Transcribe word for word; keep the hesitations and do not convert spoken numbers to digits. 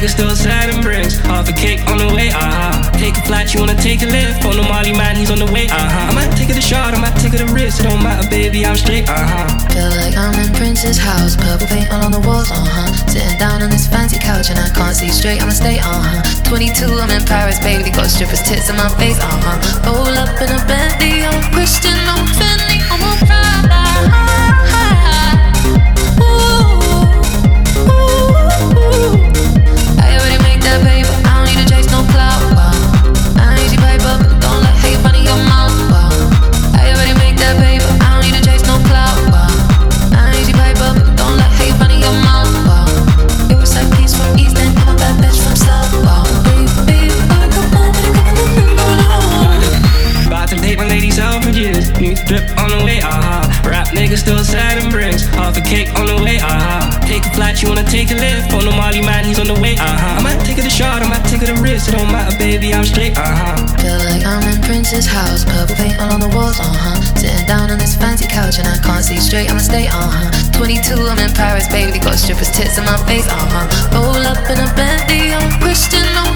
nigga still sad and bricks. Half a cake on the way, uh-huh. Take a flight, you wanna take a lift. On the Molly man, he's on the way, uh-huh. I might take it a shot, I might take it a risk. It don't matter, baby, I'm straight, uh-huh. Feel like I'm in Prince's house, purple paint all on the walls, uh-huh. Sitting down on this fancy couch and I can't see straight, I'ma stay, uh-huh. twenty-two, I'm in Paris, baby, got strippers' tits in my face, uh-huh. Roll up in a Bentley, I'm Christian, I'm Fendi, I'm a Prada. I already make that paper, I don't need to chase no clout, wow. I ain't easy paper, don't let hate fun in your mouth, wow. I already make that paper, I don't need to chase no clout, wow. I ain't easy paper, don't let hate fun in your mouth, wow. It was like peace from East End, I'm a bad bitch from South, wow. Baby, I come on, baby, come on, about to date my lady Selfridges. New drip on the way, uh-huh. Rap nigga still sad and bricks. Half a cake on the way, uh-huh. Take a flight, you wanna take a lift. On the Molly man, he's on the way, uh-huh. I might take it a shot, I might take it a risk. It don't matter, baby, I'm straight, uh-huh. Feel like I'm in Prince's house, purple paint all on the walls, uh-huh. Sitting down on this fancy couch and I can't see straight, I'ma stay, uh-huh. twenty-two, I'm in Paris, baby, got strippers' tits in my face, uh-huh. Roll up in a Bentley, I'm Christian, I'm